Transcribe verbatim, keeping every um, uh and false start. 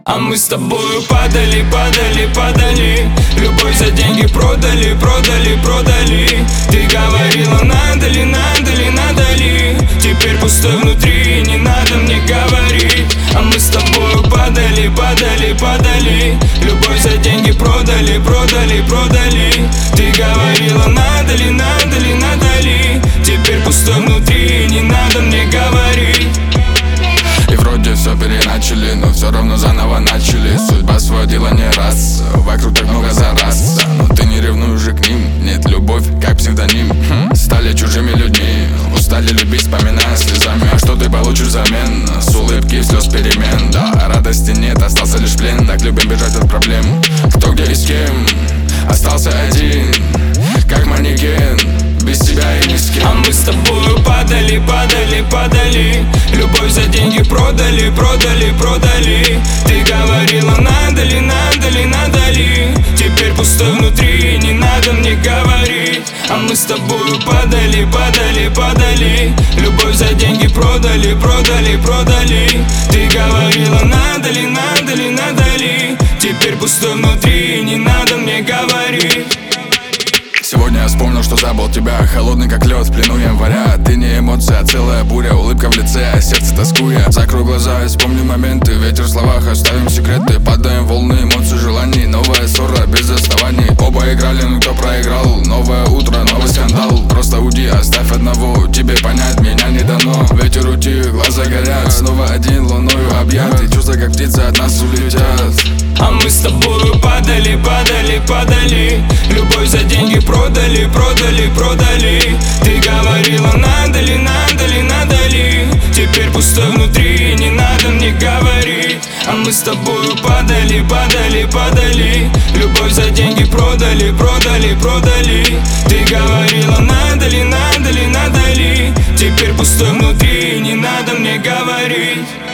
А мы с тобою падали, падали, падали. Любовь за деньги продали, продали, продали. Ты говорила, надо ли, надо ли, надо ли. Теперь пустой внутри, не надо мне говорить. А мы с тобою падали, падали, падали. Любовь за деньги продали, продали, продали. Ты говорила, надо ли, надо ли, надо ли. Теперь пустой внутри, не надо мне говорить. И вроде все переначали, но все равно заново начали. Судьба сводила не раз, вокруг так много за раз. Но ты не ревнуй уже к ним, нет, любовь как псевдоним. хм. Стали чужими людьми, устали любить, вспоминая слезами. А что ты получишь взамен? С улыбки и слез перемен. Да, радости нет, остался лишь плен. Так любим бежать от проблем. Кто, где и с кем, остался один, как манекен, без тебя и ни с кем. А мы с тобою падали, падали, падали. Любовь за деньги продали, продали, продали. Ты говорила, надо ли, надо ли, надо ли. Теперь пустой внутри, не надо мне говорить. А мы с тобою падали, падали, падали. Любовь за деньги продали, продали, продали. Ты говорила, надо ли, надо ли, надо ли. Теперь пустой внутри, не надо мне говорить. Сегодня я вспомнил, что забыл тебя. Холодный как лед в плену января. Ты не эмоция, а целая буря. Улыбка в лице, а сердце тоскуя. Закрой глаза и вспомни моменты. Ветер в словах, оставим секреты. Падаем волны эмоций, желаний. Новая ссора без оснований. Оба играли, но кто проиграл? Новое утро, новый скандал. Просто уйди, оставь одного. Тебе понять меня не дано. Ветер утих, глаза горят. Снова один луною объятый. Чувства как птицы от нас улетят. А мы с тобою падали, падали, падали. Любовь за деньги продали, продали, продали. Ты говорила, надо ли, надо ли, надо ли. Теперь пустой внутри, не надо мне говорить. А мы с тобою падали, падали, падали. Любовь за деньги продали, продали, продали. Ты говорила, надо ли, надо ли, надо ли. Теперь пустой внутри, не надо мне говорить.